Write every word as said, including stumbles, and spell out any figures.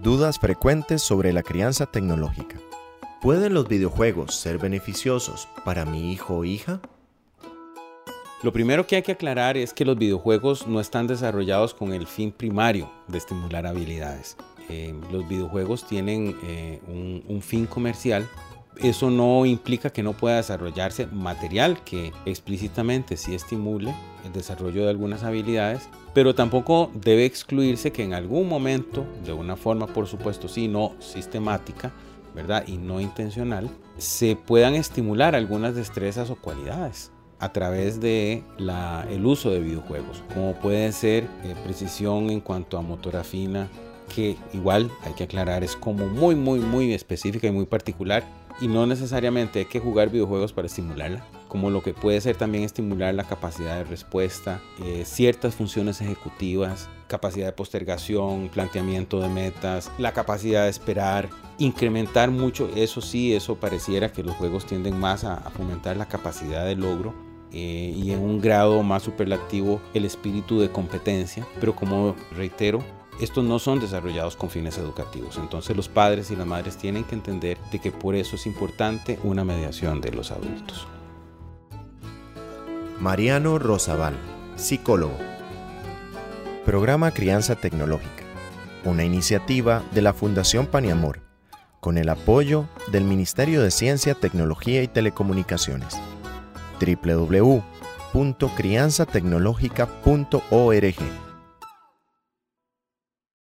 Dudas frecuentes sobre la crianza tecnológica. ¿Pueden los videojuegos ser beneficiosos para mi hijo o hija? Lo primero que hay que aclarar es que los videojuegos no están desarrollados con el fin primario de estimular habilidades. Eh, los videojuegos tienen eh, un, un fin comercial. Eso no implica que no pueda desarrollarse material que explícitamente sí estimule el desarrollo de algunas habilidades, pero tampoco debe excluirse que en algún momento, de una forma por supuesto sí, no sistemática, ¿verdad? Y no intencional, se puedan estimular algunas destrezas o cualidades a través de la, el uso de videojuegos, como puede ser eh, precisión en cuanto a motora fina, que igual hay que aclarar es como muy muy muy específica y muy particular, y no necesariamente hay que jugar videojuegos para estimularla, como lo que puede ser también estimular la capacidad de respuesta, eh, ciertas funciones ejecutivas, capacidad de postergación, planteamiento de metas, la capacidad de esperar, incrementar mucho, eso sí, eso pareciera que los juegos tienden más a, a fomentar la capacidad de logro eh, y en un grado más superlativo el espíritu de competencia, pero como reitero, estos no son desarrollados con fines educativos. Entonces los padres y las madres tienen que entender de que por eso es importante una mediación de los adultos. Mariano Rosabal, psicólogo. Programa Crianza Tecnológica, una iniciativa de la Fundación Pan y Amor, con el apoyo del Ministerio de Ciencia, Tecnología y Telecomunicaciones. doble u doble u doble u punto crianza tecnológica punto org